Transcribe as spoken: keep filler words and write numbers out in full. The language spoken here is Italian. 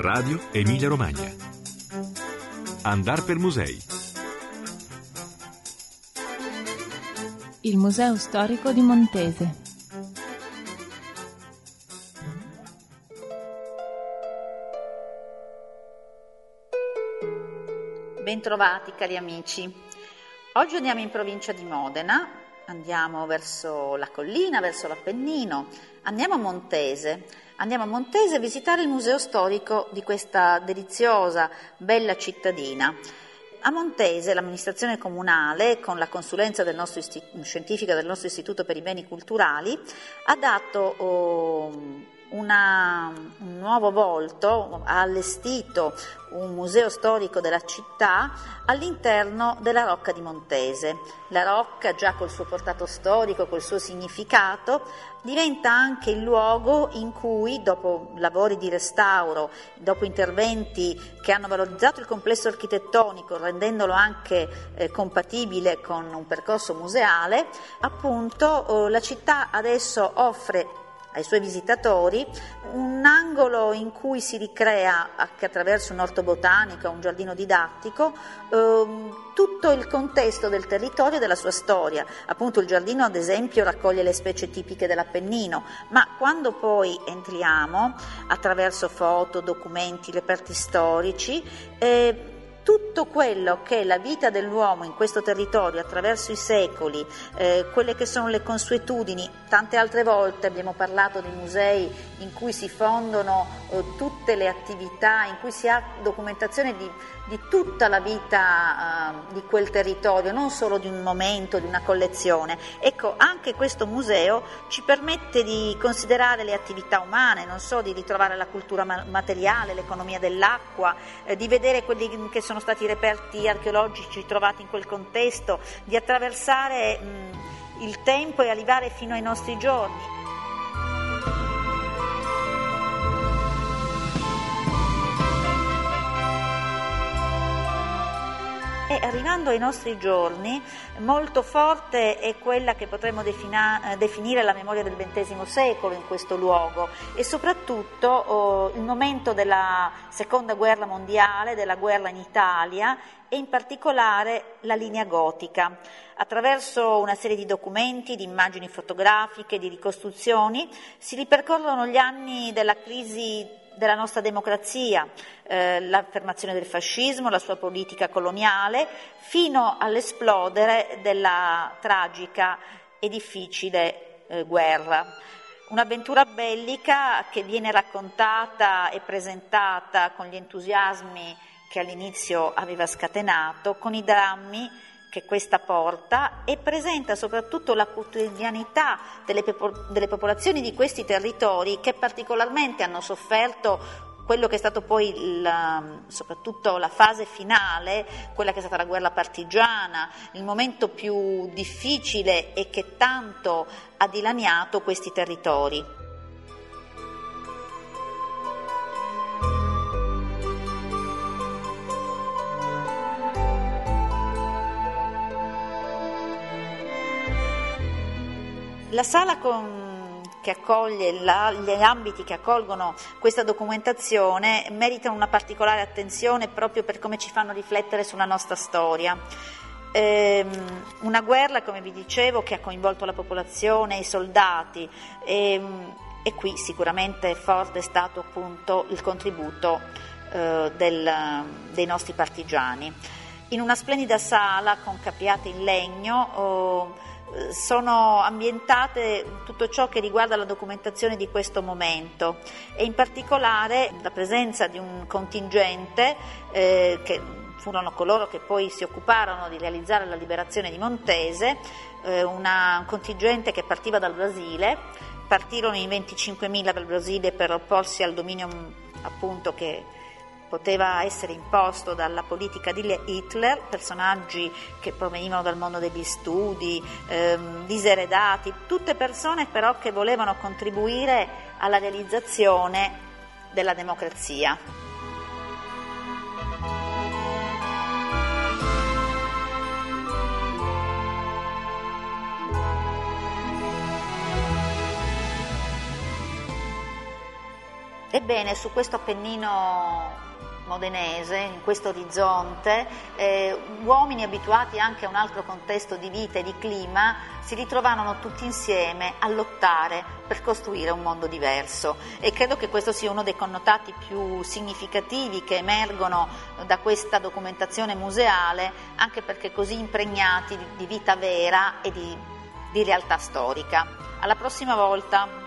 Radio Emilia Romagna. Andar per musei. Il Museo Storico di Montese. Bentrovati cari amici. Oggi andiamo in provincia di Modena, andiamo verso la collina, verso l'Appennino, andiamo a Montese. Andiamo a Montese a visitare il museo storico di questa deliziosa, bella cittadina. A Montese l'amministrazione comunale, con la consulenza del nostro isti- scientifica del nostro Istituto per i Beni Culturali, ha dato oh, una, un nuovo volto, ha allestito un museo storico della città all'interno della Rocca di Montese. La Rocca, già col suo portato storico, col suo significato, diventa anche il luogo in cui, dopo lavori di restauro, dopo interventi che hanno valorizzato il complesso architettonico, rendendolo anche eh, compatibile con un percorso museale, appunto eh, la città adesso offre ai suoi visitatori un angolo in cui si ricrea, anche attraverso un orto botanico, un giardino didattico, ehm, tutto il contesto del territorio e della sua storia. Appunto il giardino, ad esempio, raccoglie le specie tipiche dell'Appennino, ma quando poi entriamo, attraverso foto, documenti, reperti storici, eh, tutto quello che è la vita dell'uomo in questo territorio attraverso i secoli, eh, quelle che sono le consuetudini, tante altre volte abbiamo parlato di musei in cui si fondono eh, tutte le attività, in cui si ha documentazione di, di tutta la vita eh, di quel territorio, non solo di un momento, di una collezione. Ecco, anche questo museo ci permette di considerare le attività umane, non so, di ritrovare la cultura ma- materiale, l'economia dell'acqua, eh, di vedere quelli che sono sono stati i reperti archeologici trovati in quel contesto, di attraversare mh, il tempo e arrivare fino ai nostri giorni. E arrivando ai nostri giorni, molto forte è quella che potremmo defina- definire la memoria del ventesimo secolo in questo luogo e soprattutto oh, il momento della seconda guerra mondiale, della guerra in Italia e in particolare la linea gotica. Attraverso una serie di documenti, di immagini fotografiche, di ricostruzioni, si ripercorrono gli anni della crisi della nostra democrazia, eh, l'affermazione del fascismo, la sua politica coloniale, fino all'esplodere della tragica e difficile eh, guerra. Un'avventura bellica che viene raccontata e presentata con gli entusiasmi che all'inizio aveva scatenato, con i drammi che questa porta e presenta soprattutto la quotidianità delle, pepo- delle popolazioni di questi territori che particolarmente hanno sofferto quello che è stato poi il, soprattutto la fase finale, quella che è stata la guerra partigiana, il momento più difficile e che tanto ha dilaniato questi territori. La sala con, che accoglie, la, gli ambiti che accolgono questa documentazione meritano una particolare attenzione proprio per come ci fanno riflettere sulla nostra storia. Ehm, una guerra, come vi dicevo, che ha coinvolto la popolazione, i soldati e, e qui sicuramente forte è stato appunto il contributo eh, del, dei nostri partigiani. In una splendida sala con capriate in legno oh, sono ambientate tutto ciò che riguarda la documentazione di questo momento e in particolare la presenza di un contingente eh, che furono coloro che poi si occuparono di realizzare la liberazione di Montese, eh, una, un contingente che partiva dal Brasile. Partirono in venticinquemila dal Brasile per opporsi al dominio appunto che poteva essere imposto dalla politica di Hitler, personaggi che provenivano dal mondo degli studi, ehm, diseredati, tutte persone però che volevano contribuire alla realizzazione della democrazia. Ebbene, su questo Appennino modenese, in questo orizzonte, eh, uomini abituati anche a un altro contesto di vita e di clima si ritrovarono tutti insieme a lottare per costruire un mondo diverso, e credo che questo sia uno dei connotati più significativi che emergono da questa documentazione museale, anche perché così impregnati di, di vita vera e di, di realtà storica. Alla prossima volta!